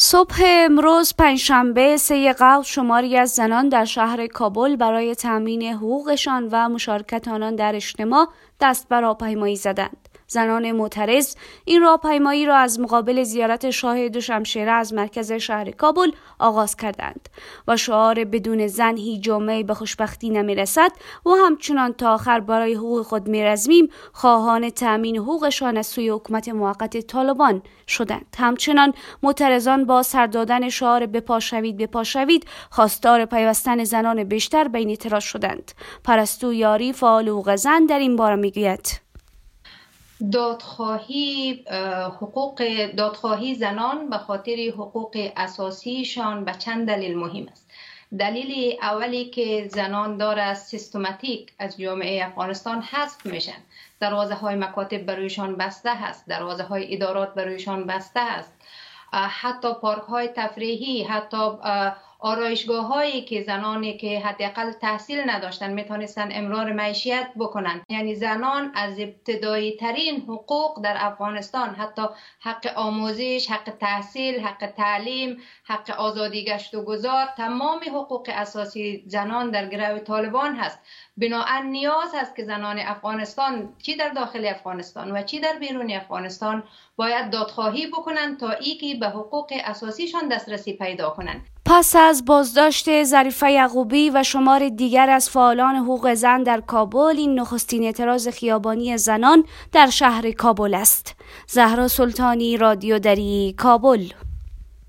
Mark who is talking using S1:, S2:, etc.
S1: صبح امروز پنجشنبه 3 قوس شماری از زنان در شهر کابل برای تامین حقوقشان و مشارکت آنان در اجتماع دست بر راهپیمایی زدند. زنان معترض این راهپیمایی را از مقابل زیارت شاه دوشمشیره از مرکز شهر کابل آغاز کردند و شعار بدون زن هیچ جامعه به خوشبختی نمیرسد و همچنان تا آخر برای حقوق خود میرزمیم خواهان تامین حقوقشان از سوی حکومت موقت طالبان شدند. همچنان معترضان با سر دادن شعار بپا شوید خواستار پیوستن زنان بیشتر به این اعتراض شدند. پرستو یاری فعال حقوق زن در این باره میگوید:
S2: دادخواهی زنان به خاطر حقوق اساسیشان به چند دلیل مهم است. دلیل اولی که زنان داره سیستماتیک از جامعه افغانستان حذف میشن. دروازه های مکاتب برایشان بسته هست، دروازه های ادارات برایشان بسته است، حتی پارک های تفریحی، حتی آرایشگاه هایی که زنانی که حداقل تحصیل نداشتن میتونستن امرار معیشت بکنن. یعنی زنان از ابتدایی ترین حقوق در افغانستان، حتی حق آموزش، حق تحصیل، حق تعلیم، حق آزادی گشت و گذار، تمام حقوق اساسی زنان در گرو طالبان هست. بنابراین نیاز هست که زنان افغانستان، چی در داخل افغانستان و چی در بیرون افغانستان، باید دادخواهی بکنن تا اینکه به حقوق اساسیشان دسترسی پیدا کنن.
S1: پس از بازداشت ظریفه یعقوبی و شمار دیگر از فعالان حقوق زن در کابل، این نخستین اعتراض خیابانی زنان در شهر کابل است. زهرا سلطانی، رادیو دری، کابل.